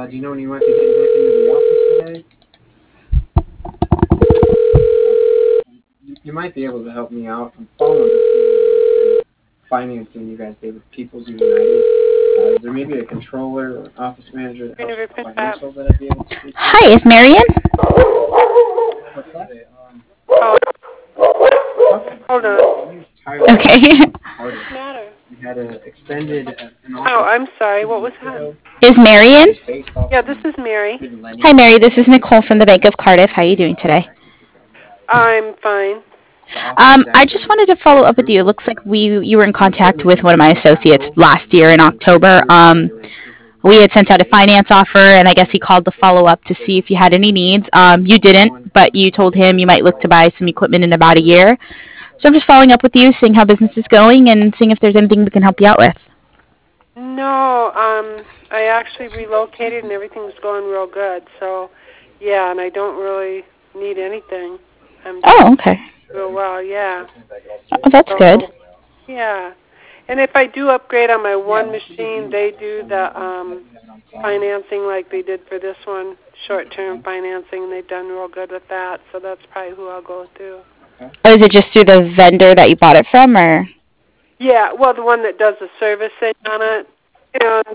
Do you know when you might be getting back into the office today? You might be able to help me out. I'm following the financing you guys did with People's United. Is there maybe a controller or an office manager that helps with financial that I'd be able to speak to? Hi, is Marion? What's that? Hold on. Okay. What's the matter? We had an extended Oh, I'm sorry. What was that? Is Marion? Yeah, this is Mary. Hi, Mary. This is Nicole from the Bank of Cardiff. How are you doing today? I'm fine. I just wanted to follow up with you. It looks like you were in contact with one of my associates last year in October. We had sent out a finance offer, and I guess he called to follow up to see if you had any needs. You didn't, but you told him you might look to buy some equipment in about a year. So I'm just following up with you, seeing how business is going, and seeing if there's anything we can help you out with. No, I actually relocated, and everything's going real good. So, yeah, and I don't really need anything. Oh, okay. Real well, yeah. Oh, that's good. Yeah. And if I do upgrade on my one machine, they do the financing like they did for this one, short-term financing, and they've done real good with that. So that's probably who I'll go through. Oh, is it just through the vendor that you bought it from, or? Yeah, well, the one that does the servicing on it, and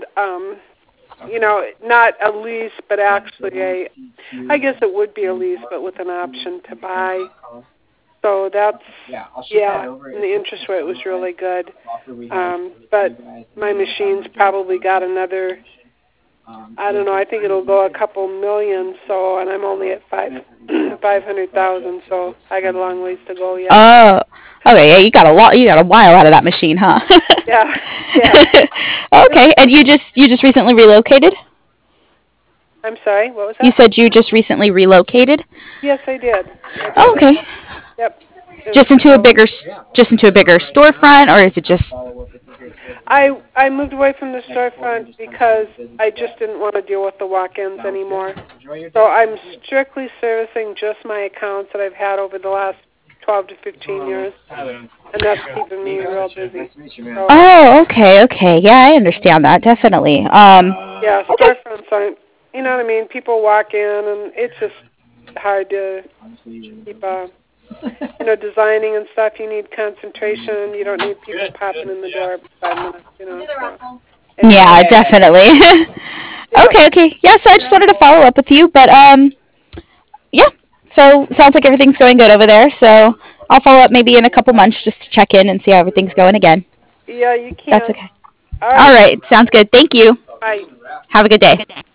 not a lease, but actually I guess it would be a lease, but with an option to buy. So that's, and the interest rate was really good. But my machine's probably got another, I don't know, I think it'll go a couple million, so, and I'm only at 500,000, so I got a long ways to go yet. Oh, okay, yeah, you got a while out of that machine, huh? Yeah. Okay, and you just recently relocated? I'm sorry, what was that? You said you just recently relocated? Yes, I did. Oh, okay. Yep. Just into a bigger storefront, or is it just? I moved away from the storefront because I just didn't want to deal with the walk-ins anymore. So I'm strictly servicing just my accounts that I've had over the last 12 to 15 years, and that's keeping me real busy. So, oh, okay. Yeah, I understand that, definitely. Yeah, storefronts aren't, you know what I mean? People walk in, and it's just hard to keep, designing and stuff. You need concentration. You don't need people popping in the door every 5 minutes, So. Yeah, definitely. Okay. Yeah, so I just wanted to follow up with you, but yeah. So sounds like everything's going good over there. So I'll follow up maybe in a couple months just to check in and see how everything's going again. Yeah, you can. That's okay. All right. Sounds good. Thank you. Bye. Have a good day.